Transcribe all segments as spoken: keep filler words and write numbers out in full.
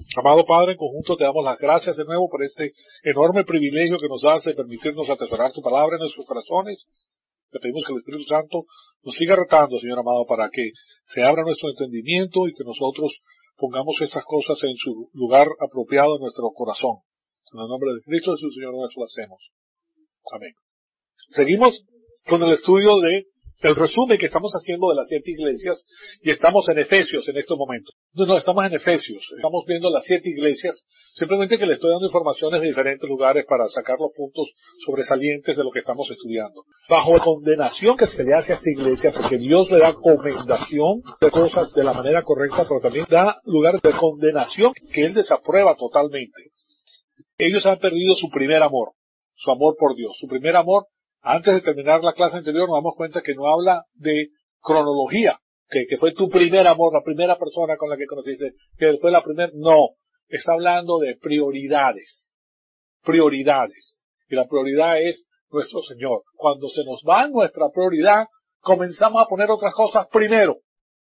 Amado Padre, en conjunto te damos las gracias de nuevo por este enorme privilegio que nos das de permitirnos atesorar tu palabra en nuestros corazones. Te pedimos que el Espíritu Santo nos siga retando, Señor amado, para que se abra nuestro entendimiento y que nosotros pongamos estas cosas en su lugar apropiado en nuestro corazón. En el nombre de Cristo Jesús, Señor nuestro, lo hacemos. Amén. Seguimos con el estudio de el resumen que estamos haciendo de las siete iglesias y estamos en Efesios en estos momentos. No, no, estamos en Efesios. Estamos viendo las siete iglesias. Simplemente que le estoy dando informaciones de diferentes lugares para sacar los puntos sobresalientes de lo que estamos estudiando. Bajo la condenación que se le hace a esta iglesia, porque Dios le da comendación de cosas de la manera correcta, pero también da lugar de condenación que Él desaprueba totalmente. Ellos han perdido su primer amor, su amor por Dios, su primer amor. Antes de terminar la clase anterior nos damos cuenta que no habla de cronología, que, que fue tu primer amor, la primera persona con la que conociste, que fue la primera, no, está hablando de prioridades, prioridades, y la prioridad es nuestro Señor. Cuando se nos va nuestra prioridad, comenzamos a poner otras cosas primero.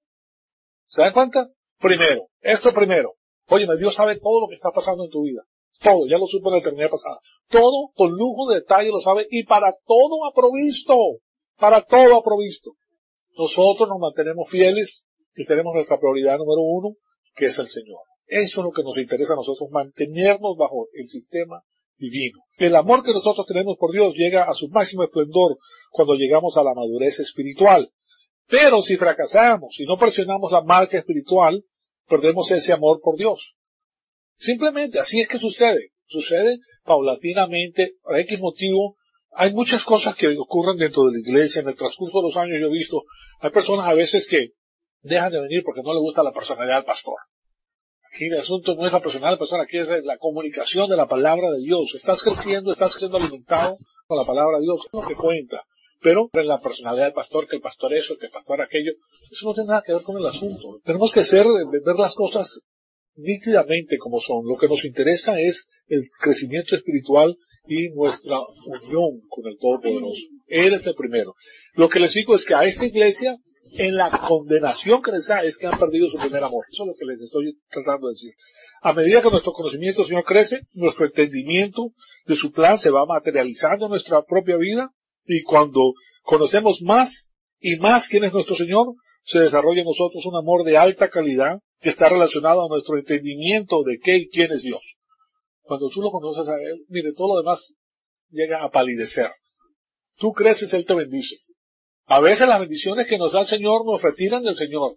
¿Se dan cuenta? Primero, esto primero. Óyeme, Dios sabe todo lo que está pasando en tu vida. Todo, ya lo supo en la eternidad pasada. Todo con lujo de detalle lo sabe y para todo ha provisto. Para todo ha provisto. Nosotros nos mantenemos fieles y tenemos nuestra prioridad número uno, que es el Señor. Eso es lo que nos interesa a nosotros, mantenernos bajo el sistema divino. El amor que nosotros tenemos por Dios llega a su máximo esplendor cuando llegamos a la madurez espiritual. Pero si fracasamos, si no presionamos la marcha espiritual, perdemos ese amor por Dios. Simplemente, así es que sucede. Sucede paulatinamente, por X motivo. Hay muchas cosas que ocurren dentro de la iglesia. En el transcurso de los años yo he visto, hay personas a veces que dejan de venir porque no les gusta la personalidad del pastor. Aquí el asunto no es la personalidad del pastor, aquí es la comunicación de la palabra de Dios. Estás creciendo, estás siendo alimentado con la palabra de Dios, es lo que cuenta. Pero en la personalidad del pastor, que el pastor eso, que el pastor aquello, eso no tiene nada que ver con el asunto. Tenemos que ser, ver las cosas nítidamente como son. Lo que nos interesa es el crecimiento espiritual y nuestra unión con el Todopoderoso. Él es el primero. Lo que les digo es que a esta iglesia, en la condenación que les da, es que han perdido su primer amor. Eso es lo que les estoy tratando de decir. A medida que nuestro conocimiento del Señor crece, nuestro entendimiento de su plan se va materializando en nuestra propia vida, y cuando conocemos más y más quién es nuestro Señor, se desarrolla en nosotros un amor de alta calidad que está relacionado a nuestro entendimiento de qué y quién es Dios. Cuando tú lo conoces a Él, mire, todo lo demás llega a palidecer. Tú creces, Él te bendice. A veces las bendiciones que nos da el Señor nos retiran del Señor.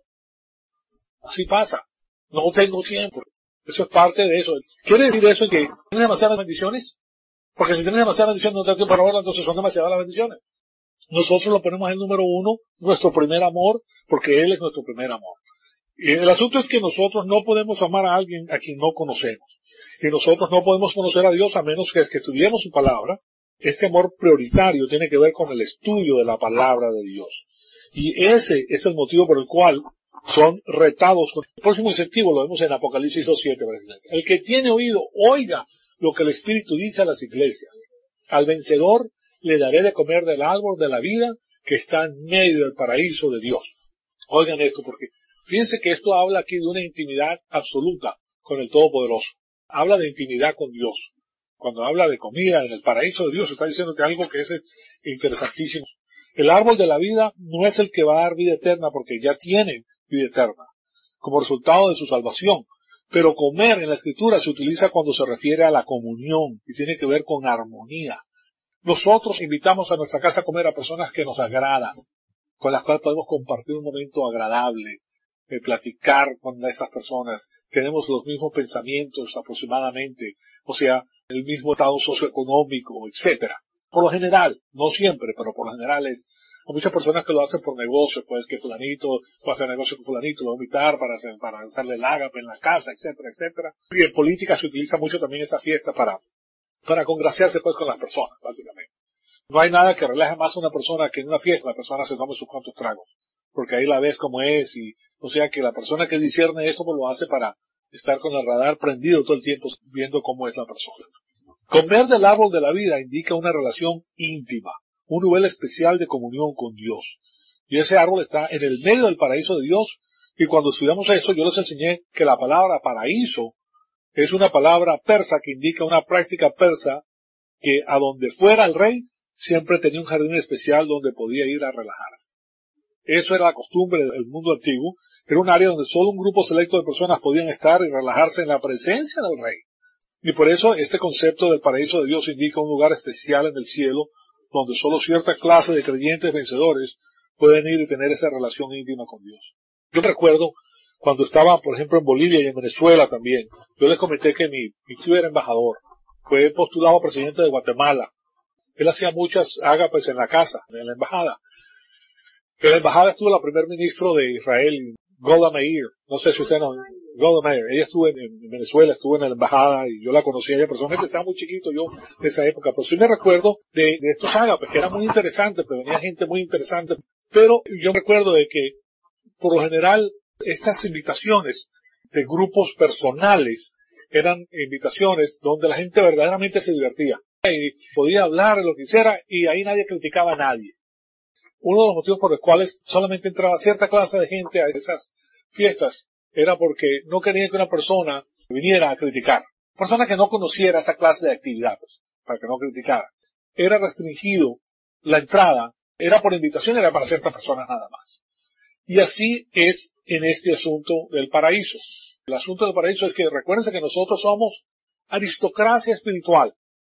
Así pasa. No tengo tiempo. Eso es parte de eso. ¿Quiere decir eso que tienes demasiadas bendiciones? Porque si tienes demasiadas bendiciones no te da tiempo para ahora, entonces son demasiadas las bendiciones. Nosotros lo ponemos en el número uno, nuestro primer amor, porque Él es nuestro primer amor. Y el asunto es que nosotros no podemos amar a alguien a quien no conocemos. Y nosotros no podemos conocer a Dios a menos que, que estudiemos su palabra. Este amor prioritario tiene que ver con el estudio de la palabra de Dios. Y ese es el motivo por el cual son retados. El próximo incentivo lo vemos en Apocalipsis dos siete. El que tiene oído, oiga lo que el Espíritu dice a las iglesias. Al vencedor le daré de comer del árbol de la vida que está en medio del paraíso de Dios. Oigan esto, porque fíjense que esto habla aquí de una intimidad absoluta con el Todopoderoso. Habla de intimidad con Dios. Cuando habla de comida en el paraíso de Dios, está diciéndote algo que es interesantísimo. El árbol de la vida no es el que va a dar vida eterna, porque ya tiene vida eterna, como resultado de su salvación. Pero comer en la Escritura se utiliza cuando se refiere a la comunión, y tiene que ver con armonía. Nosotros invitamos a nuestra casa a comer a personas que nos agradan, con las cuales podemos compartir un momento agradable, eh, platicar con estas personas. Tenemos los mismos pensamientos aproximadamente, o sea, el mismo estado socioeconómico, etcétera. Por lo general, no siempre, pero por lo general es. Hay muchas personas que lo hacen por negocio, pues que fulanito va a hacer negocio con fulanito, lo va a invitar para, hacer, para hacerle el ágape en la casa, etcétera, etcétera. Y en política se utiliza mucho también esta fiesta para, para congraciarse pues con las personas, básicamente. No hay nada que relaje más a una persona que en una fiesta la persona se tome sus cuantos tragos, porque ahí la ves como es, y o sea que la persona que discierne esto pues lo hace para estar con el radar prendido todo el tiempo viendo cómo es la persona. Comer del árbol de la vida indica una relación íntima, un nivel especial de comunión con Dios. Y ese árbol está en el medio del paraíso de Dios, y cuando estudiamos eso yo les enseñé que la palabra paraíso Es una palabra persa que indica una práctica persa que a donde fuera el rey siempre tenía un jardín especial donde podía ir a relajarse. Eso era la costumbre del mundo antiguo. Era un área donde solo un grupo selecto de personas podían estar y relajarse en la presencia del rey. Y por eso este concepto del paraíso de Dios indica un lugar especial en el cielo donde solo cierta clase de creyentes vencedores pueden ir y tener esa relación íntima con Dios. Yo recuerdo cuando estaba, por ejemplo, en Bolivia y en Venezuela también, yo les comenté que mi, mi tío era embajador. Fue postulado a presidente de Guatemala. Él hacía muchas ágapes en la casa, en la embajada. En la embajada estuvo la primer ministro de Israel, Golda Meir. No sé si usted no, Golda Meir. Ella estuvo en, en Venezuela, estuvo en la embajada y yo la conocí a ella personalmente. Estaba muy chiquito yo de esa época. Pero sí me recuerdo de, de estos ágapes, que eran muy interesantes, pero venía gente muy interesante. Pero yo recuerdo de que, por lo general, estas invitaciones de grupos personales eran invitaciones donde la gente verdaderamente se divertía y podía hablar de lo que hiciera y ahí nadie criticaba a nadie. Uno de los motivos por los cuales solamente entraba cierta clase de gente a esas fiestas era porque no querían que una persona viniera a criticar. Persona que no conociera esa clase de actividad, pues, para que no criticara. Era restringido la entrada, era por invitación, era para ciertas personas nada más. Y así es en este asunto del paraíso. El asunto del paraíso es que recuérdense que nosotros somos aristocracia espiritual.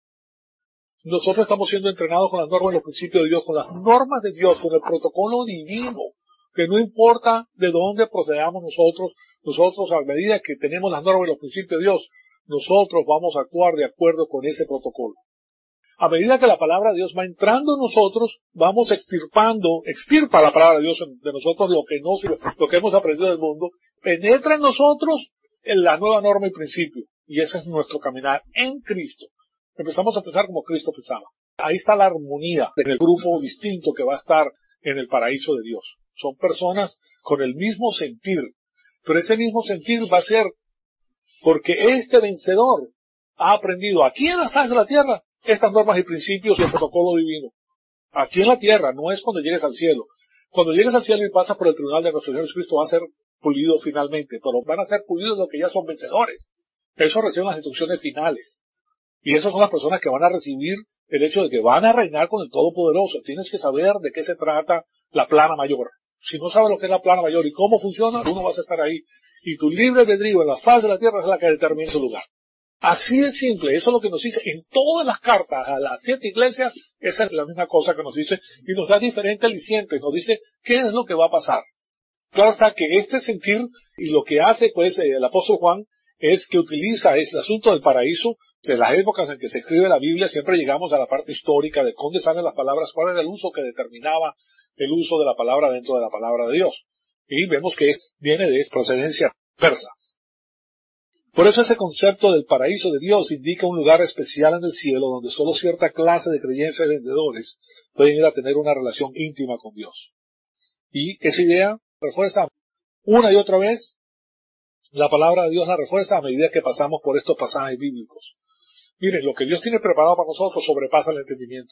Nosotros estamos siendo entrenados con las normas y los principios de Dios, con las normas de Dios, con el protocolo divino, que no importa de dónde procedamos nosotros, nosotros a medida que tenemos las normas y los principios de Dios, nosotros vamos a actuar de acuerdo con ese protocolo. A medida que la palabra de Dios va entrando en nosotros, vamos extirpando, extirpa la palabra de Dios de nosotros lo que no sirve, lo que hemos aprendido del mundo, penetra en nosotros en la nueva norma y principio. Y ese es nuestro caminar en Cristo. Empezamos a pensar como Cristo pensaba. Ahí está la armonía en el grupo distinto que va a estar en el paraíso de Dios. Son personas con el mismo sentir, pero ese mismo sentir va a ser porque este vencedor ha aprendido aquí en la faz de la tierra estas normas y principios y el protocolo divino. Aquí en la tierra, no es cuando llegues al cielo. Cuando llegues al cielo y pasas por el tribunal de nuestro Señor Jesucristo, va a ser pulido finalmente, pero van a ser pulidos los que ya son vencedores. Eso reciben las instrucciones finales. Y esas son las personas que van a recibir el hecho de que van a reinar con el Todopoderoso. Tienes que saber de qué se trata la plana mayor. Si no sabes lo que es la plana mayor y cómo funciona, tú no vas a estar ahí. Y tu libre albedrío en la faz de la tierra es la que determina su lugar. Así de simple, eso es lo que nos dice en todas las cartas a las siete iglesias, esa es la misma cosa que nos dice, y nos da diferente aliciente, nos dice qué es lo que va a pasar. Claro está que este sentir, y lo que hace pues el apóstol Juan, es que utiliza es el asunto del paraíso. En las épocas en que se escribe la Biblia siempre llegamos a la parte histórica de dónde salen las palabras, cuál era el uso que determinaba el uso de la palabra dentro de la palabra de Dios. Y vemos que viene de procedencia persa. Por eso ese concepto del paraíso de Dios indica un lugar especial en el cielo donde solo cierta clase de creyentes y vendedores pueden ir a tener una relación íntima con Dios. Y esa idea refuerza una y otra vez, la palabra de Dios la refuerza a medida que pasamos por estos pasajes bíblicos. Miren, lo que Dios tiene preparado para nosotros sobrepasa el entendimiento.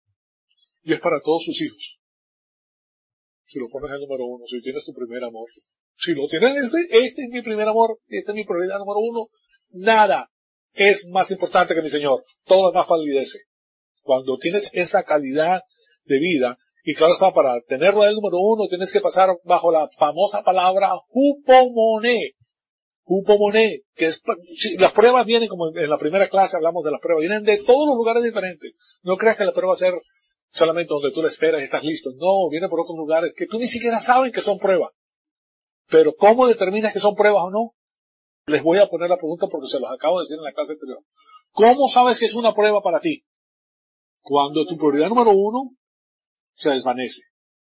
Y es para todos sus hijos. Si lo pones en número uno, si tienes tu primer amor. Si lo tienes este, este es mi primer amor, esta es mi prioridad número uno. Nada es más importante que mi Señor. Todo lo demás palidece. Cuando tienes esa calidad de vida, y claro está, para tenerlo en el número uno, tienes que pasar bajo la famosa palabra hupomoné. Hupomoné, que es, si, las pruebas vienen, como en la primera clase hablamos de las pruebas, vienen de todos los lugares diferentes. No creas que la prueba va a ser solamente donde tú la esperas y estás listo. No, viene por otros lugares que tú ni siquiera sabes que son pruebas. Pero ¿cómo determinas que son pruebas o no? Les voy a poner la pregunta porque se los acabo de decir en la clase anterior. ¿Cómo sabes que es una prueba para ti? Cuando tu prioridad número uno se desvanece.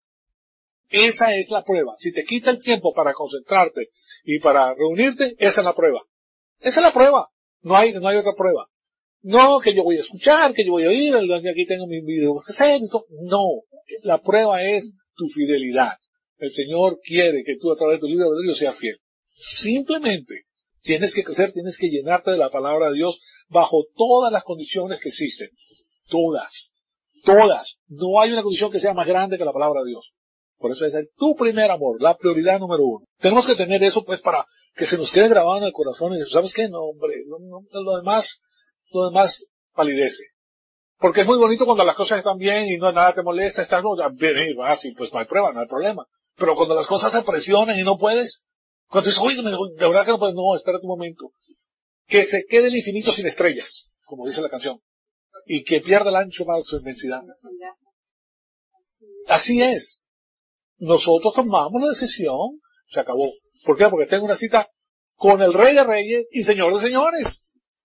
Esa es la prueba. Si te quita el tiempo para concentrarte y para reunirte, esa es la prueba. Esa es la prueba. No hay, no hay otra prueba. No, que yo voy a escuchar, que yo voy a oír, aquí tengo mis videos que hacer. No. La prueba es tu fidelidad. El Señor quiere que tú a través de tu libre albedrío seas fiel. Simplemente tienes que crecer, tienes que llenarte de la palabra de Dios bajo todas las condiciones que existen. Todas. Todas. No hay una condición que sea más grande que la palabra de Dios. Por eso es el, tu primer amor, la prioridad número uno. Tenemos que tener eso pues para que se nos quede grabado en el corazón y decir, ¿sabes qué? No, hombre, lo, no, lo demás, lo demás palidece. Porque es muy bonito cuando las cosas están bien y no nada te molesta, estás no, bien, va, sí, pues no hay prueba, no hay problema. Pero cuando las cosas se presionan y no puedes, cuando dices, oye, de verdad que no puedes, no, espérate un momento. Que se quede el infinito sin estrellas, como dice la canción, y que pierda el ancho más su inmensidad. Así es. Nosotros tomamos la decisión, se acabó. ¿Por qué? Porque tengo una cita con el Rey de Reyes y Señor de Señores.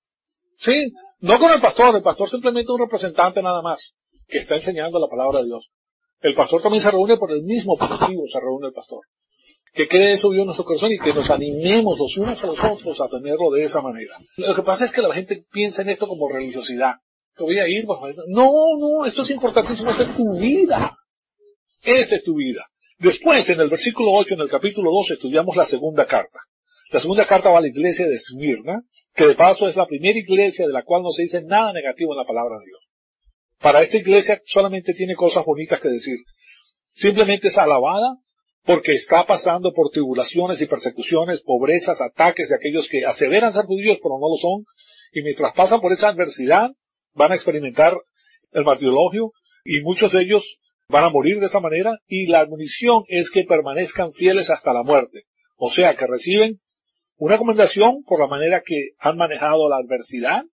Sí, no con el pastor, el pastor simplemente es un representante nada más, que está enseñando la palabra de Dios. El pastor también se reúne por el mismo objetivo, se reúne el pastor. Que quede eso vivo en nuestro corazón y que nos animemos los unos a los otros a tenerlo de esa manera. Lo que pasa es que la gente piensa en esto como religiosidad. Que voy a ir, pues, no, no, esto es importantísimo, esta es tu vida. Esta es tu vida. Después, en el versículo ocho, en el capítulo dos, estudiamos la segunda carta. La segunda carta va a la iglesia de Esmirna, que de paso es la primera iglesia de la cual no se dice nada negativo en la palabra de Dios. Para esta iglesia solamente tiene cosas bonitas que decir. Simplemente es alabada porque está pasando por tribulaciones y persecuciones, pobrezas, ataques de aquellos que aseveran ser judíos pero no lo son, y mientras pasan por esa adversidad van a experimentar el martirologio y muchos de ellos van a morir de esa manera, y la admonición es que permanezcan fieles hasta la muerte. O sea, que reciben una comendación por la manera que han manejado la adversidad,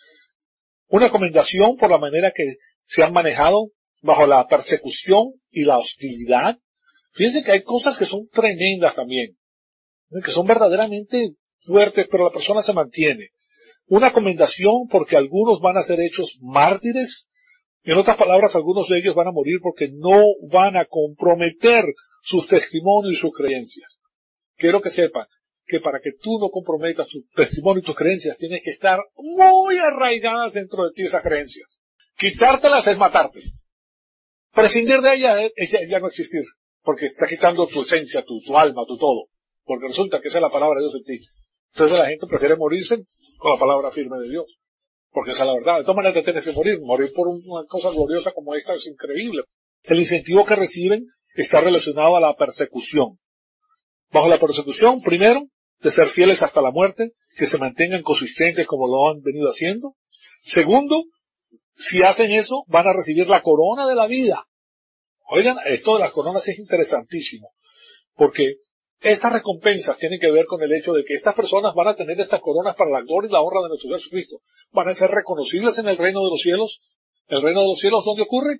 una comendación por la manera que se han manejado bajo la persecución y la hostilidad. Fíjense que hay cosas que son tremendas también, que son verdaderamente fuertes, pero la persona se mantiene. Una comendación porque algunos van a ser hechos mártires. En otras palabras, algunos de ellos van a morir porque no van a comprometer sus testimonios y sus creencias. Quiero que sepan que para que tú no comprometas tu testimonio y tus creencias, tienes que estar muy arraigadas dentro de ti esas creencias. Quitártelas es matarte. Prescindir de ellas es ya, ya no existir, porque está quitando tu esencia, tu, tu alma, tu todo. Porque resulta que esa es la palabra de Dios en ti. Entonces la gente prefiere morirse con la palabra firme de Dios. Porque esa es la verdad. De todas maneras te tienes que morir. Morir por una cosa gloriosa como esta es increíble. El incentivo que reciben está relacionado a la persecución. Bajo la persecución, primero, de ser fieles hasta la muerte, que se mantengan consistentes como lo han venido haciendo. Segundo, si hacen eso, van a recibir la corona de la vida. Oigan, esto de las coronas es interesantísimo, porque estas recompensas tienen que ver con el hecho de que estas personas van a tener estas coronas para la gloria y la honra de nuestro Jesucristo. Van a ser reconocibles en el reino de los cielos. ¿El reino de los cielos dónde ocurre?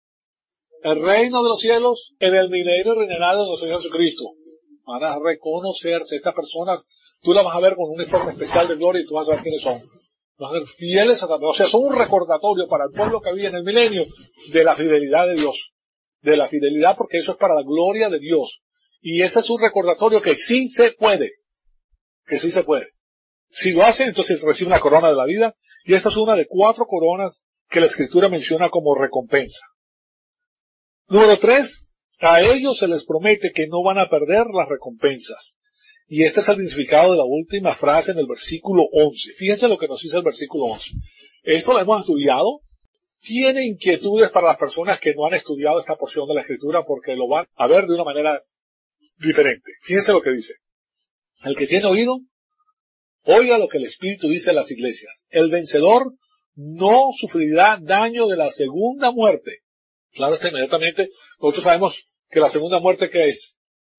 El reino de los cielos en el milenio reinará de nuestro Señor Jesucristo. Van a reconocerse estas personas, tú las vas a ver con un uniforme especial de gloria y tú vas a ver quiénes son. Van a ser fieles a también. O sea, son un recordatorio para el pueblo que había en el milenio de la fidelidad de Dios. De la fidelidad, porque eso es para la gloria de Dios. Y ese es un recordatorio que sí se puede. Que sí se puede. Si lo hacen, entonces reciben la corona de la vida. Y esta es una de cuatro coronas que la Escritura menciona como recompensa. Número tres, a ellos se les promete que no van a perder las recompensas. Y este es el significado de la última frase en el versículo once. Fíjense lo que nos dice el versículo once. Esto lo hemos estudiado. Tiene inquietudes para las personas que no han estudiado esta porción de la Escritura porque lo van a ver de una manera diferente. Fíjense lo que dice. El que tiene oído, oiga lo que el Espíritu dice a las iglesias. El vencedor no sufrirá daño de la segunda muerte. Claro, está inmediatamente, nosotros sabemos que la segunda muerte, ¿qué es?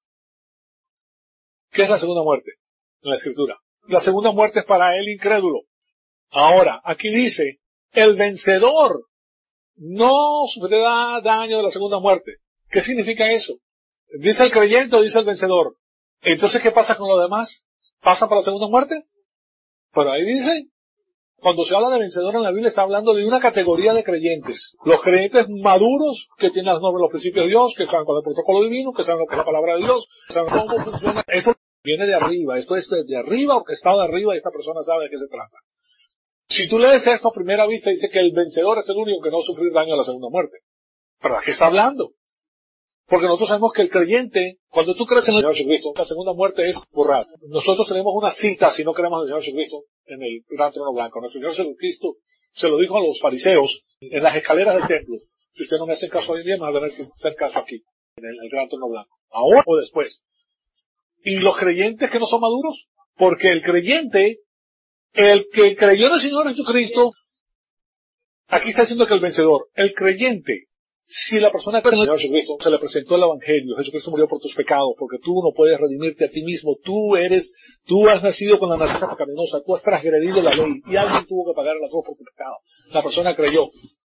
¿Qué es la segunda muerte en la Escritura? La segunda muerte es para el incrédulo. Ahora, aquí dice, el vencedor no sufrirá daño de la segunda muerte. ¿Qué significa eso? ¿Dice el creyente o dice el vencedor? Entonces, ¿qué pasa con los demás? ¿Pasan para la segunda muerte? Pero ahí dice, cuando se habla de vencedor en la Biblia, está hablando de una categoría de creyentes. Los creyentes maduros, que tienen las normas, los principios de Dios, que saben con el protocolo divino, que saben lo que es la palabra de Dios, que saben cómo funciona. Esto viene de arriba, esto es de arriba, orquestado de arriba, y esta persona sabe de qué se trata. Si tú lees esto a primera vista, dice que el vencedor es el único que no va a sufrir daño a la segunda muerte. ¿Pero de qué está hablando? Porque nosotros sabemos que el creyente, cuando tú crees en el Señor Jesucristo, la segunda muerte es borrar. Nosotros tenemos una cita, si no creemos en el Señor Jesucristo, en el gran trono blanco. Nuestro Señor Jesucristo se lo dijo a los fariseos en las escaleras del templo. Si usted no me hace caso hoy en día, me va a tener que hacer caso aquí. en el, el gran trono blanco. Ahora o después. ¿Y los creyentes que no son maduros? Porque el creyente, el que creyó en el Señor Jesucristo, aquí está diciendo que el vencedor, el creyente, si la persona que cree en el Señor Jesucristo se le presentó el Evangelio, Jesucristo murió por tus pecados, porque tú no puedes redimirte a ti mismo, tú eres, tú has nacido con la naturaleza pecaminosa, tú has transgredido la ley, y alguien tuvo que pagar la cruz por tu pecado. La persona creyó.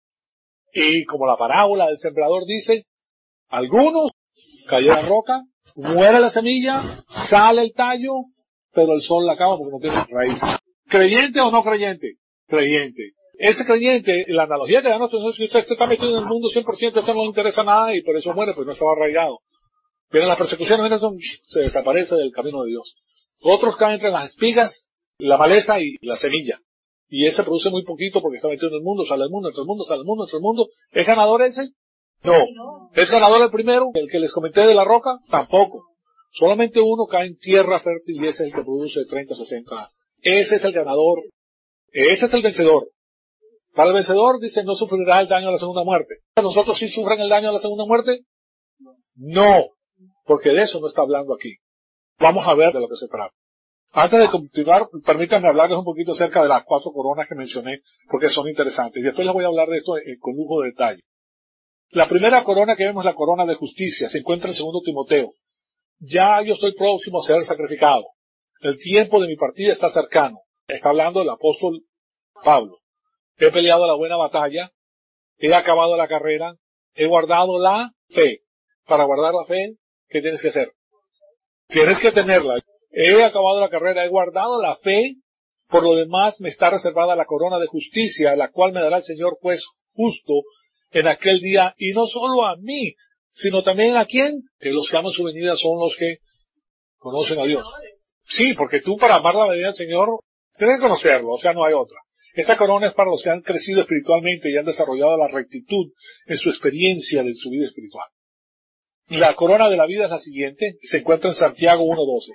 Y como la parábola del sembrador dice, algunos cayeron en la roca, muere la semilla, sale el tallo, pero el sol la acaba porque no tiene raíz. ¿Creyente o no creyente? Creyente. Ese creyente, la analogía que da nuestro Señor, si usted está metido en el mundo cien por ciento, esto no le interesa nada y por eso muere, pues no estaba arraigado. Vienen las persecuciones, vienen, son, se desaparece del camino de Dios. Otros caen entre las espigas, la maleza y la semilla. Y ese produce muy poquito porque está metido en el mundo, sale el mundo, entre el mundo, sale el mundo, entre el mundo. ¿Es ganador ese? No. ¿Es ganador el primero? ¿El que les comenté de la roca? Tampoco. Solamente uno cae en tierra fértil y ese es el que produce treinta, sesenta. Ese es el ganador. Ese es el vencedor. Para el vencedor, dice, no sufrirá el daño de la segunda muerte. ¿Nosotros sí sufren el daño de la segunda muerte? No. Porque de eso no está hablando aquí. Vamos a ver de lo que se trata. Antes de continuar, permítanme hablarles un poquito acerca de las cuatro coronas que mencioné, porque son interesantes. Y después les voy a hablar de esto eh, con lujo de detalle. La primera corona que vemos es la corona de justicia. Se encuentra en segundo Timoteo. Ya yo estoy próximo a ser sacrificado. El tiempo de mi partida está cercano. Está hablando el apóstol Pablo. He peleado la buena batalla. He acabado la carrera. He guardado la fe. Para guardar la fe, ¿qué tienes que hacer? Tienes que tenerla. He acabado la carrera. He guardado la fe. Por lo demás, me está reservada la corona de justicia, la cual me dará el Señor juez justo en aquel día, y no solo a mí, sino también a quién, que los que aman su venida son los que conocen a Dios. Sí, porque tú para amar la venida del Señor, tienes que conocerlo, o sea, no hay otra. Esta corona es para los que han crecido espiritualmente y han desarrollado la rectitud en su experiencia de su vida espiritual. Y la corona de la vida es la siguiente, se encuentra en Santiago uno doce.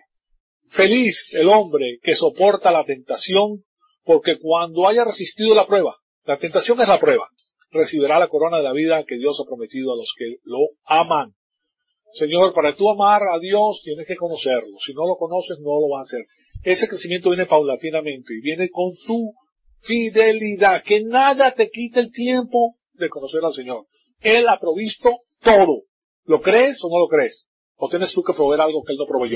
Feliz el hombre que soporta la tentación, porque cuando haya resistido la prueba, la tentación es la prueba, recibirá la corona de la vida que Dios ha prometido a los que lo aman. Señor, para tú amar a Dios tienes que conocerlo. Si no lo conoces, no lo vas a hacer. Ese crecimiento viene paulatinamente y viene con tu fidelidad. Que nada te quite el tiempo de conocer al Señor. Él ha provisto todo. ¿Lo crees o no lo crees? ¿O tienes tú que proveer algo que Él no proveyó?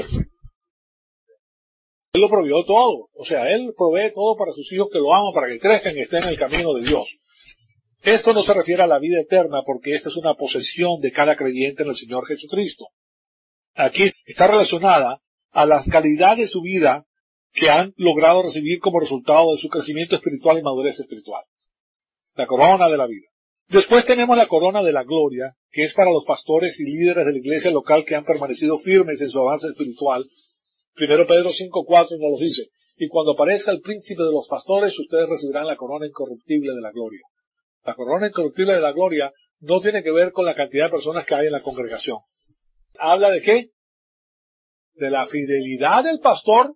Él lo proveyó todo. O sea, Él provee todo para sus hijos que lo aman, para que crezcan y estén en el camino de Dios. Esto no se refiere a la vida eterna porque esta es una posesión de cada creyente en el Señor Jesucristo. Aquí está relacionada a las calidades de su vida que han logrado recibir como resultado de su crecimiento espiritual y madurez espiritual. La corona de la vida. Después tenemos la corona de la gloria, que es para los pastores y líderes de la iglesia local que han permanecido firmes en su avance espiritual. Primero Pedro cinco cuatro nos lo dice. Y cuando aparezca el príncipe de los pastores, ustedes recibirán la corona incorruptible de la gloria. La corona incorruptible de la gloria no tiene que ver con la cantidad de personas que hay en la congregación. ¿Habla de qué? De la fidelidad del pastor,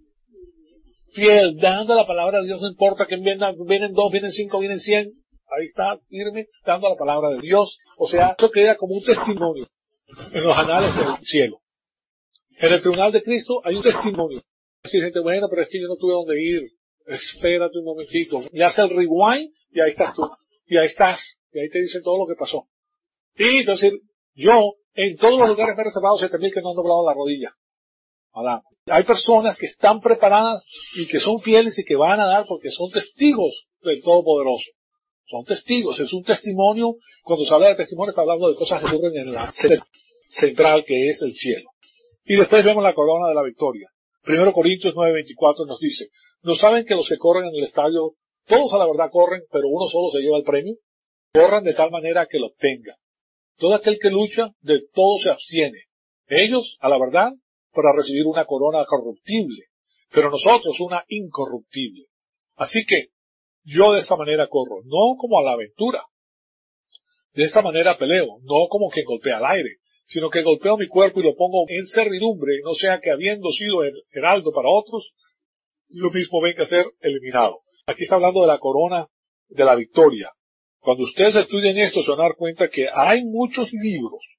fiel, dando la palabra de Dios, no importa que vienen, vienen dos, vienen cinco, vienen cien, ahí está, firme, dando la palabra de Dios. O sea, eso queda como un testimonio en los anales del cielo. En el tribunal de Cristo hay un testimonio. Decir gente, bueno, pero es que yo no tuve dónde ir. Espérate un momentito. Y hace el rewind y ahí estás tú. Y ahí estás, y ahí te dicen todo lo que pasó. Y entonces, yo, en todos los lugares me he reservado siete mil que no han doblado la rodilla. Hola. Hay personas que están preparadas y que son fieles y que van a dar porque son testigos del Todopoderoso. Son testigos, es un testimonio. Cuando se habla de testimonio está hablando de cosas que ocurren en la sede central que es el cielo. Y después vemos la corona de la victoria. Primero Corintios nueve veinticuatro nos dice, ¿no saben que los que corren en el estadio todos a la verdad corren, pero uno solo se lleva el premio? Corran de tal manera que lo obtengan. Todo aquel que lucha, de todo se abstiene. Ellos, a la verdad, para recibir una corona corruptible, pero nosotros una incorruptible. Así que, yo de esta manera corro, no como a la aventura. De esta manera peleo, no como quien golpea al aire, sino que golpeo mi cuerpo y lo pongo en servidumbre, no sea que habiendo sido heraldo para otros, lo mismo venga a ser eliminado. Aquí está hablando de la corona de la victoria. Cuando ustedes estudien esto se van a dar cuenta que hay muchos libros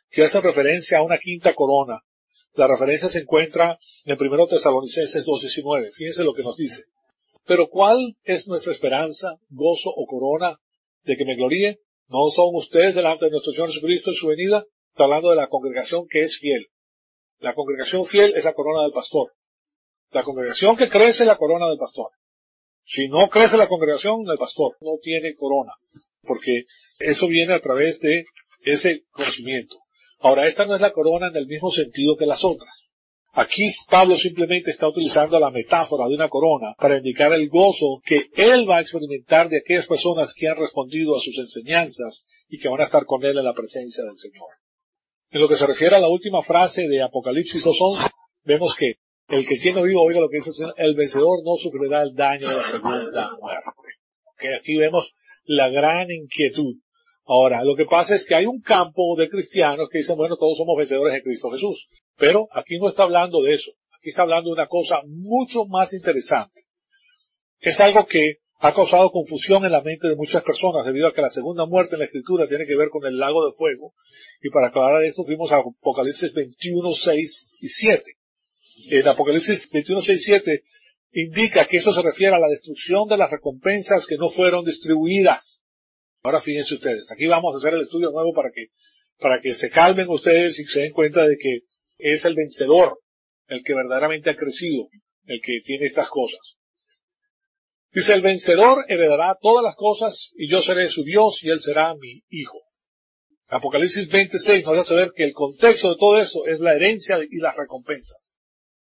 que hace referencia a una quinta corona. La referencia se encuentra en primero Tesalonicenses dos diecinueve. Fíjense lo que nos dice. Pero ¿cuál es nuestra esperanza, gozo o corona de que me gloríe? ¿No son ustedes delante de nuestro Señor Jesucristo en su venida? Está hablando de la congregación que es fiel. La congregación fiel es la corona del pastor. La congregación que crece es la corona del pastor. Si no crece la congregación, el pastor no tiene corona, porque eso viene a través de ese conocimiento. Ahora, esta no es la corona en el mismo sentido que las otras. Aquí Pablo simplemente está utilizando la metáfora de una corona para indicar el gozo que él va a experimentar de aquellas personas que han respondido a sus enseñanzas y que van a estar con él en la presencia del Señor. En lo que se refiere a la última frase de Apocalipsis dos once, vemos que el que tiene oído oiga lo que dice el Señor, el vencedor no sufrirá el daño de la segunda muerte. Okay, aquí vemos la gran inquietud. Ahora, lo que pasa es que hay un campo de cristianos que dicen, bueno, todos somos vencedores de Cristo Jesús. Pero aquí no está hablando de eso. Aquí está hablando de una cosa mucho más interesante. Es algo que ha causado confusión en la mente de muchas personas debido a que la segunda muerte en la Escritura tiene que ver con el lago de fuego. Y para aclarar esto fuimos a Apocalipsis veintiuno, seis y siete. En Apocalipsis veintiuno, seis y siete indica que eso se refiere a la destrucción de las recompensas que no fueron distribuidas. Ahora fíjense ustedes, aquí vamos a hacer el estudio nuevo para que, para que se calmen ustedes y se den cuenta de que es el vencedor, el que verdaderamente ha crecido, el que tiene estas cosas. Dice, el vencedor heredará todas las cosas y yo seré su Dios y él será mi hijo. Apocalipsis veintiséis nos hace ver que el contexto de todo eso es la herencia y las recompensas.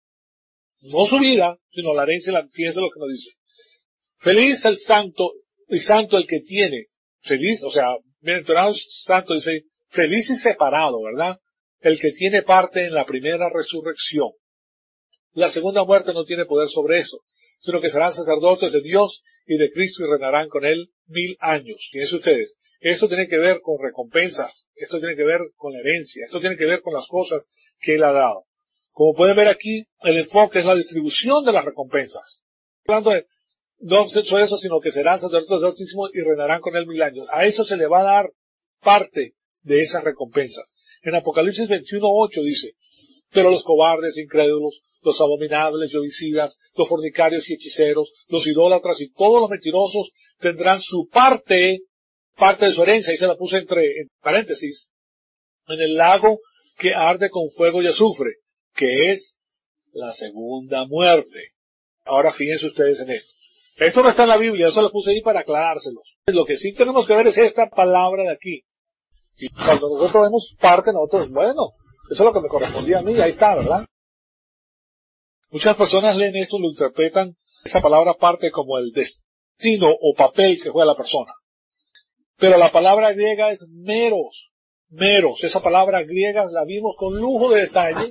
No su vida, sino la herencia y la, fíjense lo que nos dice. Feliz el santo, y santo el que tiene, feliz, o sea, bienaventurado santo, dice, feliz y separado, ¿verdad? El que tiene parte en la primera resurrección. La segunda muerte no tiene poder sobre eso, sino que serán sacerdotes de Dios y de Cristo y reinarán con él mil años. Fíjense ustedes, esto tiene que ver con recompensas, esto tiene que ver con la herencia, esto tiene que ver con las cosas que él ha dado. Como pueden ver aquí, el enfoque es la distribución de las recompensas. Hablando de, no solo eso, sino que serán sacerdotes del Altísimo y reinarán con él mil años. A eso se le va a dar parte de esas recompensas. En Apocalipsis veintiuno, ocho dice, pero los cobardes, incrédulos, los abominables y homicidas, los fornicarios y hechiceros, los idólatras y todos los mentirosos tendrán su parte, parte de su herencia, y se la puse entre en paréntesis, en el lago que arde con fuego y azufre, que es la segunda muerte. Ahora fíjense ustedes en esto. Esto no está en la Biblia, eso lo puse ahí para aclarárselos. Lo que sí tenemos que ver es esta palabra de aquí. Y cuando nosotros vemos parte, nosotros, bueno, eso es lo que me correspondía a mí, ahí está, ¿verdad? Muchas personas leen esto y lo interpretan, esa palabra parte como el destino o papel que juega la persona. Pero la palabra griega es meros, meros. Esa palabra griega la vimos con lujo de detalle.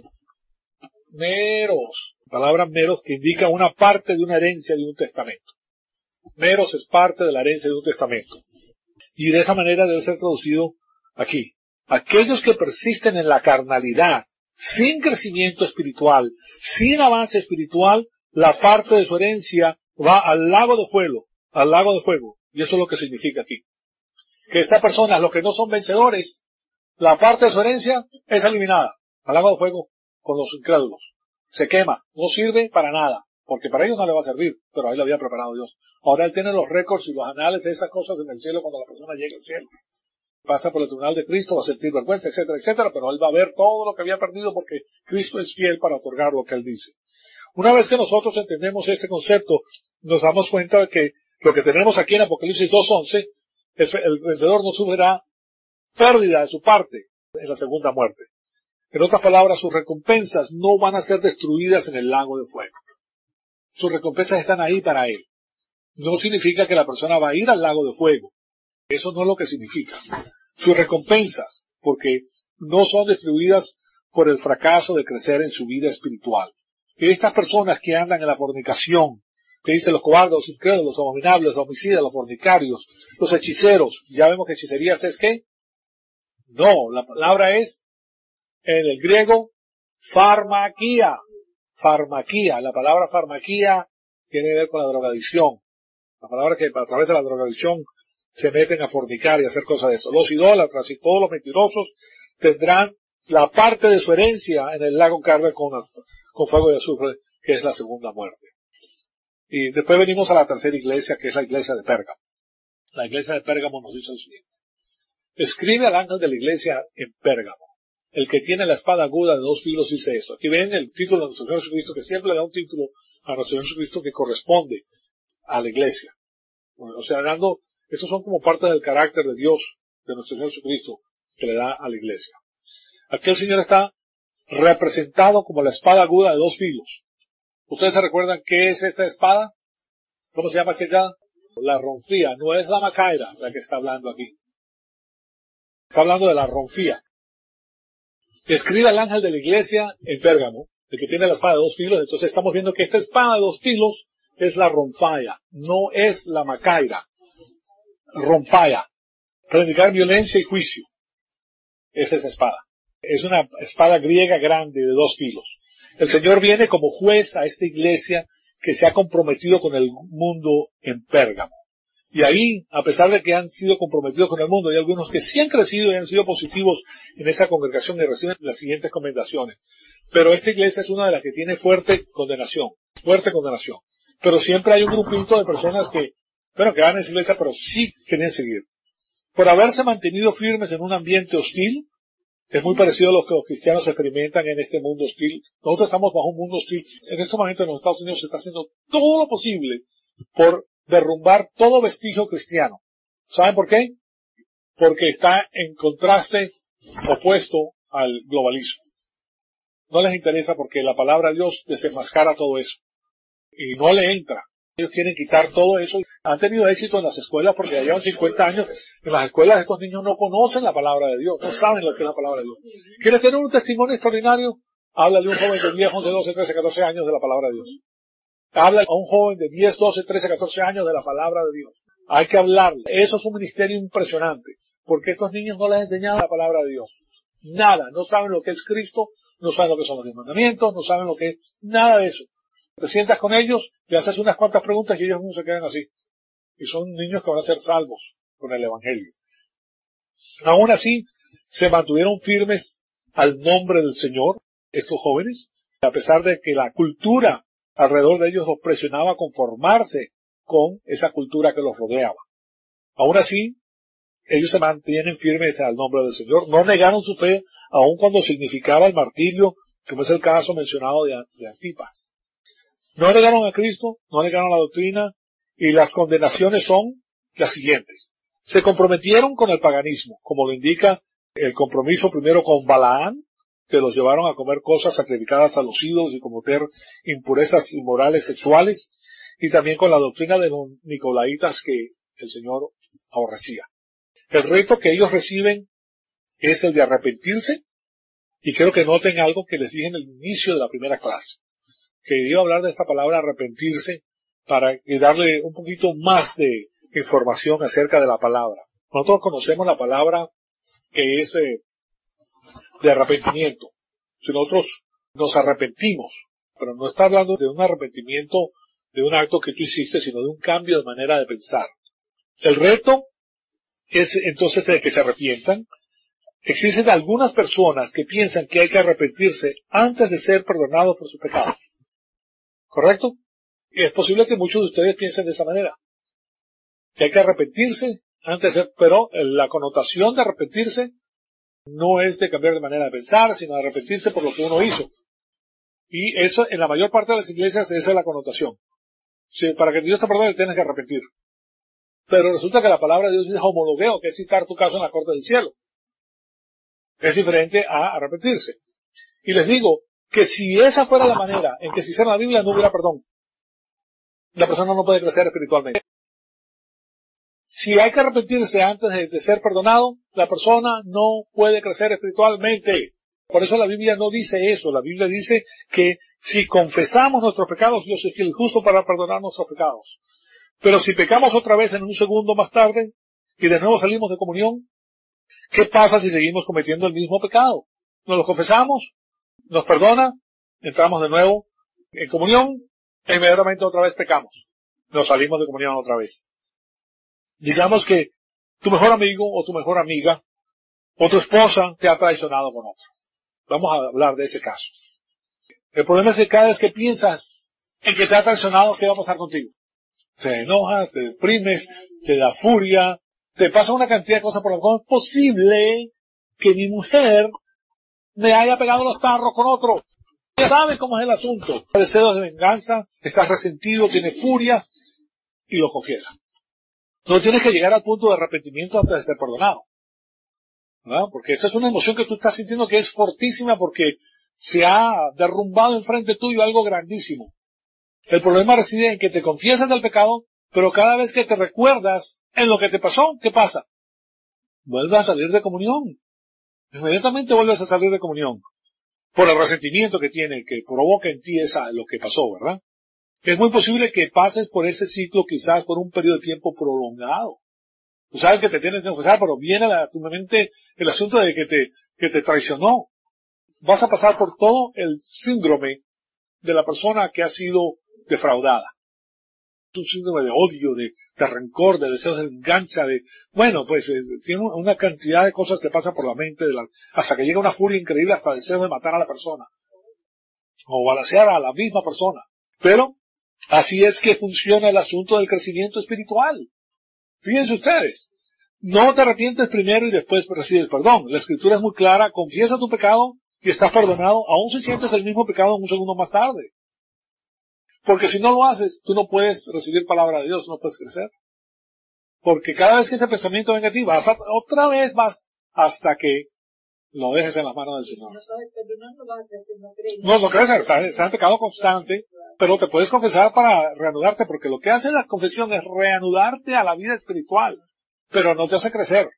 Meros. Palabra meros que indica una parte de una herencia de un testamento. Meros es parte de la herencia de un testamento. Y de esa manera debe ser traducido aquí. Aquellos que persisten en la carnalidad, sin crecimiento espiritual, sin avance espiritual, la parte de su herencia va al lago de fuego, al lago de fuego. Y eso es lo que significa aquí. Que estas personas, los que no son vencedores, la parte de su herencia es eliminada al lago de fuego con los incrédulos. Se quema, no sirve para nada, porque para ellos no le va a servir, pero ahí lo había preparado Dios. Ahora él tiene los récords y los anales de esas cosas en el cielo cuando la persona llega al cielo. Pasa por el tribunal de Cristo, va a sentir vergüenza, etcétera, etcétera, pero él va a ver todo lo que había perdido porque Cristo es fiel para otorgar lo que él dice. Una vez que nosotros entendemos este concepto, nos damos cuenta de que lo que tenemos aquí en Apocalipsis dos once, el, el vencedor no sufrirá pérdida de su parte en la segunda muerte. En otras palabras, sus recompensas no van a ser destruidas en el lago de fuego. Sus recompensas están ahí para él. No significa que la persona va a ir al lago de fuego. Eso no es lo que significa. Sus recompensas, porque no son distribuidas por el fracaso de crecer en su vida espiritual. Y estas personas que andan en la fornicación, que dicen los cobardes, los incrédulos, los abominables, los homicidas, los fornicarios, los hechiceros, ya vemos que hechicerías es ¿qué? No, la palabra es, en el griego, farmaquía. Farmaquía. La palabra farmaquía tiene que ver con la drogadicción. La palabra que a través de la drogadicción se meten a fornicar y a hacer cosas de eso. Los idólatras y todos los mentirosos tendrán la parte de su herencia en el lago Carmel con, con fuego y azufre, que es la segunda muerte. Y después venimos a la tercera iglesia, que es la iglesia de Pérgamo. La iglesia de Pérgamo nos dice lo siguiente. Escribe al ángel de la iglesia en Pérgamo. El que tiene la espada aguda de dos filos dice esto. Aquí ven el título de nuestro Señor Jesucristo, que siempre le da un título a nuestro Señor Jesucristo que corresponde a la iglesia. O sea, dando, estos son como parte del carácter de Dios, de nuestro Señor Jesucristo, que le da a la iglesia. Aquí el Señor está representado como la espada aguda de dos filos. ¿Ustedes se recuerdan qué es esta espada? ¿Cómo se llama esta espada? La ronfía. No es la macaira la que está hablando aquí. Está hablando de la ronfía. Escribe al ángel de la iglesia en Pérgamo, el que tiene la espada de dos filos. Entonces estamos viendo que esta espada de dos filos es la ronfaya, no es la macaira. Ronfaya. Predicar violencia y juicio. Esa es esa espada. Es una espada griega grande de dos filos. El Señor viene como juez a esta iglesia que se ha comprometido con el mundo en Pérgamo. Y ahí, a pesar de que han sido comprometidos con el mundo, hay algunos que sí han crecido y han sido positivos en esa congregación y reciben las siguientes recomendaciones. Pero esta iglesia es una de las que tiene fuerte condenación, fuerte condenación. Pero siempre hay un grupito de personas que, bueno, que van a esa iglesia, pero sí quieren seguir. Por haberse mantenido firmes en un ambiente hostil, es muy parecido a lo que los cristianos experimentan en este mundo hostil. Nosotros estamos bajo un mundo hostil. En estos momentos en los Estados Unidos se está haciendo todo lo posible por derrumbar todo vestigio cristiano. ¿Saben por qué? Porque está en contraste opuesto al globalismo. No les interesa porque la palabra de Dios desenmascara todo eso. Y no le entra. Ellos quieren quitar todo eso. Han tenido éxito en las escuelas porque ya llevan cincuenta años. En las escuelas estos niños no conocen la palabra de Dios. No saben lo que es la palabra de Dios. ¿Quieres tener un testimonio extraordinario? Habla de un joven de diez, once, doce, trece, catorce años de la palabra de Dios. Habla a un joven de diez, doce, trece, catorce años de la palabra de Dios. Hay que hablarle. Eso es un ministerio impresionante. Porque estos niños no les enseñan la palabra de Dios. Nada. No saben lo que es Cristo. No saben lo que son los mandamientos. No saben lo que es nada de eso. Te sientas con ellos, le haces unas cuantas preguntas y ellos no se quedan así. Y son niños que van a ser salvos con el Evangelio. Aún así, se mantuvieron firmes al nombre del Señor, estos jóvenes, a pesar de que la cultura alrededor de ellos los presionaba a conformarse con esa cultura que los rodeaba. Aún así, ellos se mantienen firmes al nombre del Señor, no negaron su fe, aun cuando significaba el martirio, como es el caso mencionado de, de Antipas. No negaron a Cristo, no negaron la doctrina, y las condenaciones son las siguientes. Se comprometieron con el paganismo, como lo indica el compromiso primero con Balaán, que los llevaron a comer cosas sacrificadas a los ídolos y cometer impurezas inmorales sexuales, y también con la doctrina de los nicolaitas que el Señor aborrecía. El reto que ellos reciben es el de arrepentirse, y quiero que noten algo que les dije en el inicio de la primera clase. Que iba a hablar de esta palabra arrepentirse para darle un poquito más de información acerca de la palabra. Nosotros conocemos la palabra que es eh, de arrepentimiento. Si nosotros nos arrepentimos, pero no está hablando de un arrepentimiento de un acto que tú hiciste, sino de un cambio de manera de pensar. El reto es entonces de que se arrepientan. Existen algunas personas que piensan que hay que arrepentirse antes de ser perdonados por sus pecados. ¿Correcto? Y es posible que muchos de ustedes piensen de esa manera. Que hay que arrepentirse antes de ser, pero la connotación de arrepentirse no es de cambiar de manera de pensar, sino de arrepentirse por lo que uno hizo. Y eso, en la mayor parte de las iglesias, esa es la connotación. Si, para que Dios te perdone, tienes que arrepentir. Pero resulta que la palabra de Dios dice homologueo, que es citar tu caso en la corte del cielo. Es diferente a arrepentirse. Y les digo, que si esa fuera la manera en que se hiciera la Biblia, no hubiera perdón. La persona no puede crecer espiritualmente. Si hay que arrepentirse antes de, de ser perdonado, la persona no puede crecer espiritualmente. Por eso la Biblia no dice eso. La Biblia dice que si confesamos nuestros pecados, Dios es fiel y justo para perdonar nuestros pecados. Pero si pecamos otra vez en un segundo más tarde y de nuevo salimos de comunión, ¿qué pasa si seguimos cometiendo el mismo pecado? Nos lo confesamos, nos perdona, entramos de nuevo en comunión e inmediatamente otra vez pecamos. Nos salimos de comunión otra vez. Digamos que tu mejor amigo o tu mejor amiga o tu esposa te ha traicionado con otro. Vamos a hablar de ese caso. El problema es que cada vez que piensas en que te ha traicionado, ¿qué va a pasar contigo? Te enojas, te deprimes, te da furia, te pasa una cantidad de cosas por las cuales es posible que mi mujer me haya pegado los tarros con otro. Ya sabes cómo es el asunto. Deseos de venganza, estás resentido, tienes furias y lo confiesas. No tienes que llegar al punto de arrepentimiento antes de ser perdonado, ¿verdad? Porque esa es una emoción que tú estás sintiendo que es fortísima porque se ha derrumbado enfrente tuyo algo grandísimo. El problema reside en que te confiesas del pecado, pero cada vez que te recuerdas en lo que te pasó, ¿qué pasa? Vuelves a salir de comunión. Inmediatamente vuelves a salir de comunión. Por el resentimiento que tiene, que provoca en ti esa, lo que pasó, ¿verdad? Es muy posible que pases por ese ciclo quizás por un periodo de tiempo prolongado. Tú sabes que te tienes que confesar, pero viene a tu mente el asunto de que te, que te traicionó. Vas a pasar por todo el síndrome de la persona que ha sido defraudada. Un síndrome de odio, de, de rencor, de deseos de venganza, de, bueno, pues, eh, tiene una cantidad de cosas que pasan por la mente, de la, hasta que llega una furia increíble, hasta deseos de matar a la persona. O balacear a la misma persona. Pero, así es que funciona el asunto del crecimiento espiritual. Fíjense ustedes. No te arrepientes primero y después recibes perdón. La escritura es muy clara, confiesa tu pecado y estás perdonado, aun si sientes el mismo pecado un segundo más tarde. Porque si no lo haces, tú no puedes recibir palabra de Dios, no puedes crecer. Porque cada vez que ese pensamiento venga a ti, vas a, otra vez vas hasta que lo dejes en las manos del Señor. No sabes perdonar, no vas a crecer, no crees. No, no creces, estás, estás en pecado constante, pero te puedes confesar para reanudarte, porque lo que hace la confesión es reanudarte a la vida espiritual, pero no te hace crecer.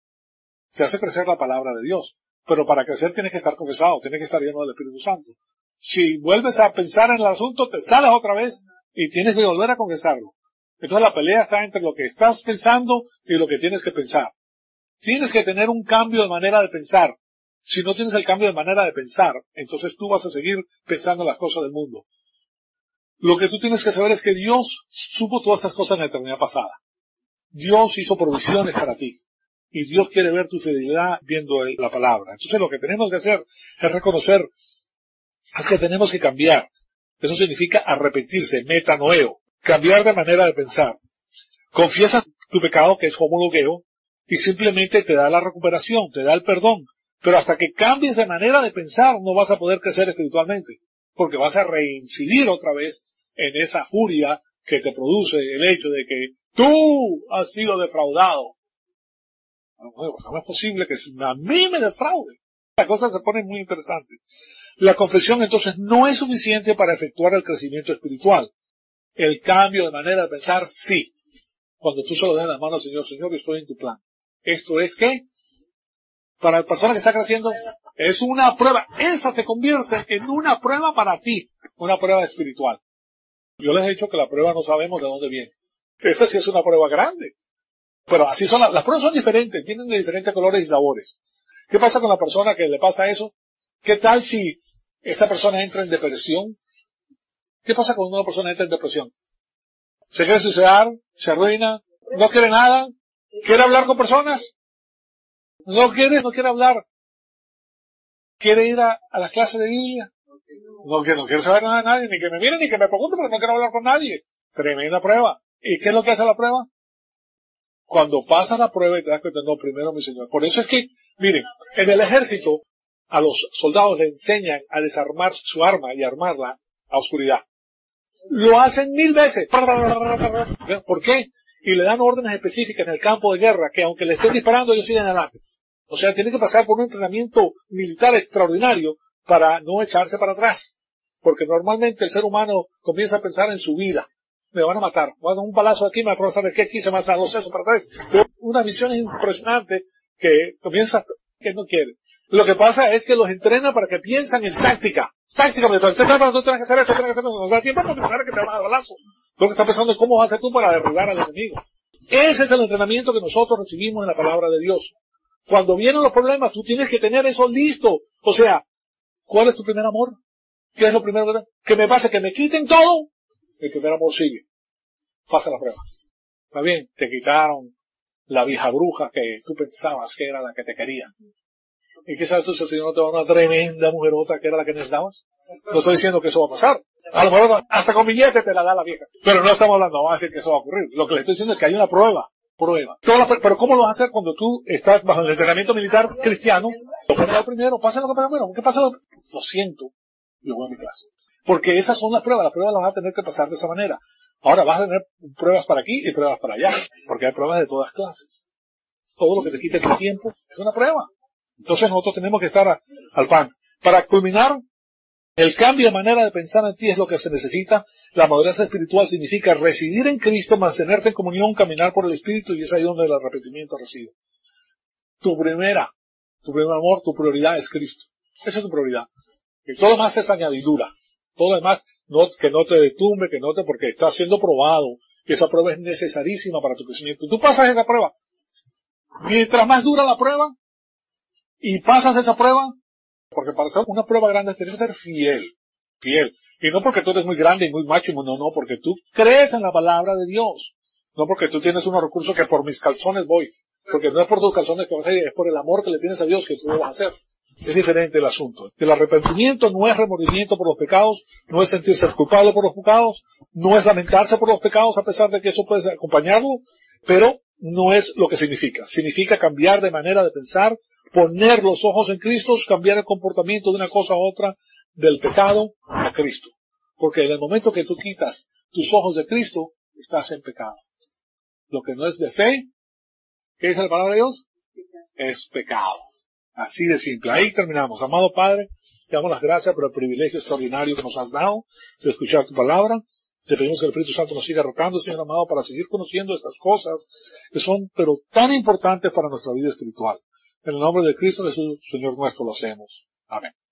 Te hace crecer la palabra de Dios. Pero para crecer tienes que estar confesado, tienes que estar lleno del Espíritu Santo. Si vuelves a pensar en el asunto, te sales otra vez y tienes que volver a confesarlo. Entonces la pelea está entre lo que estás pensando y lo que tienes que pensar. Tienes que tener un cambio de manera de pensar. Si no tienes el cambio de manera de pensar, entonces tú vas a seguir pensando en las cosas del mundo. Lo que tú tienes que saber es que Dios supo todas estas cosas en la eternidad pasada. Dios hizo provisiones para ti. Y Dios quiere ver tu fidelidad viendo la palabra. Entonces lo que tenemos que hacer es reconocer es que tenemos que cambiar. Eso significa arrepentirse, metanoeo, cambiar de manera de pensar. Confiesa tu pecado, que es homologueo, y simplemente te da la recuperación, te da el perdón. Pero hasta que cambies de manera de pensar, no vas a poder crecer espiritualmente, porque vas a reincidir otra vez en esa furia que te produce el hecho de que tú has sido defraudado. No es posible que a mí me defraude. La cosa se pone muy interesante. La confesión entonces no es suficiente para efectuar el crecimiento espiritual. El cambio de manera de pensar, sí. Cuando tú se lo das en las manos al Señor, Señor, yo estoy en tu plan. Esto es que, para la persona que está creciendo, es una prueba. Esa se convierte en una prueba para ti. Una prueba espiritual. Yo les he dicho que la prueba no sabemos de dónde viene. Esa sí es una prueba grande. Pero así son las, las pruebas son diferentes, vienen de diferentes colores y sabores. ¿Qué pasa con la persona que le pasa eso? ¿Qué tal si esta persona entra en depresión? ¿Qué pasa cuando una persona entra en depresión? ¿Se quiere suicidar? ¿Se arruina? ¿No quiere nada? ¿Quiere hablar con personas? ¿No quiere, no quiere hablar? ¿Quiere ir a, a las clases de Biblia? No, que no quiere saber nada de nadie, ni que me mire, ni que me pregunte, porque no quiero hablar con nadie. Tremenda prueba. ¿Y qué es lo que hace la prueba? Cuando pasa la prueba y te das cuenta, no, primero mi Señor. Por eso es que, miren, en el ejército, a los soldados le enseñan a desarmar su arma y armarla a oscuridad. Lo hacen mil veces. ¿Por qué? Y le dan órdenes específicas en el campo de guerra que aunque le estén disparando, ellos siguen adelante. O sea, tienen que pasar por un entrenamiento militar extraordinario para no echarse para atrás. Porque normalmente el ser humano comienza a pensar en su vida. Me van a matar. Bueno, un balazo aquí, me van a saber qué aquí, se me hacen los sesos para atrás. Una visión impresionante que comienza, que no quiere. Lo que pasa es que los entrena para que piensen en táctica. Táctica, porque usted está pensando, tú tienes que hacer esto, tienes que hacer esto, no da tiempo para pensar que te van a dar balazo. Lo que está pensando es cómo vas a hacer tú para derribar al enemigo. Ese es el entrenamiento que nosotros recibimos en la palabra de Dios. Cuando vienen los problemas, tú tienes que tener eso listo. O sea, ¿cuál es tu primer amor? ¿Qué es lo primero que, que me pasa? Que me quiten todo. El primer amor sigue. Pasa la prueba. Está bien, te quitaron la vieja bruja que tú pensabas que era la que te quería. ¿Y qué sabes tú si el Señor no te va a dar una tremenda mujerota que era la que necesitabas? No estoy diciendo que eso va a pasar. A lo mejor hasta con billete te la da la vieja. Pero no estamos hablando, vamos a decir que eso va a ocurrir. Lo que le estoy diciendo es que hay una prueba. Prueba. Todas las, pero ¿cómo lo vas a hacer cuando tú estás bajo el entrenamiento militar cristiano? Lo primero, primero, pasa lo que pasa primero. ¿Qué pasa? Lo siento. Yo voy a mi clase. Porque esas son las pruebas. Las pruebas las vas a tener que pasar de esa manera. Ahora vas a tener pruebas para aquí y pruebas para allá. Porque hay pruebas de todas clases. Todo lo que te quite tu tiempo es una prueba. Entonces nosotros tenemos que estar a, al pan. Para culminar, el cambio de manera de pensar en ti es lo que se necesita. La madurez espiritual significa residir en Cristo, mantenerte en comunión, caminar por el Espíritu, y es ahí donde el arrepentimiento reside. Tu primera, tu primer amor, tu prioridad es Cristo. Esa es tu prioridad. Y todo lo demás es añadidura. Todo lo demás, no, que no te detumbe, que no te, porque está siendo probado, que esa prueba es necesarísima para tu crecimiento. Tú pasas esa prueba. Mientras más dura la prueba, y pasas esa prueba, porque para hacer una prueba grande tienes que ser fiel, fiel. Y no porque tú eres muy grande y muy macho, no, no, porque tú crees en la palabra de Dios. No porque tú tienes unos recursos que por mis calzones voy. Porque no es por tus calzones que vas a ir, es por el amor que le tienes a Dios que tú lo vas a hacer. Es diferente el asunto. El arrepentimiento no es remordimiento por los pecados, no es sentirse culpable por los pecados, no es lamentarse por los pecados a pesar de que eso puede acompañarlo, pero no es lo que significa. Significa cambiar de manera de pensar, poner los ojos en Cristo, cambiar el comportamiento de una cosa a otra, del pecado a Cristo. Porque en el momento que tú quitas tus ojos de Cristo, estás en pecado. Lo que no es de fe, ¿qué dice la palabra de Dios? Es pecado. Así de simple. Ahí terminamos. Amado Padre, te damos las gracias por el privilegio extraordinario que nos has dado de escuchar tu palabra. Te pedimos que el Espíritu Santo nos siga rotando, Señor amado, para seguir conociendo estas cosas que son, pero tan importantes para nuestra vida espiritual. En el nombre de Cristo Jesús, Señor nuestro, lo hacemos. Amén.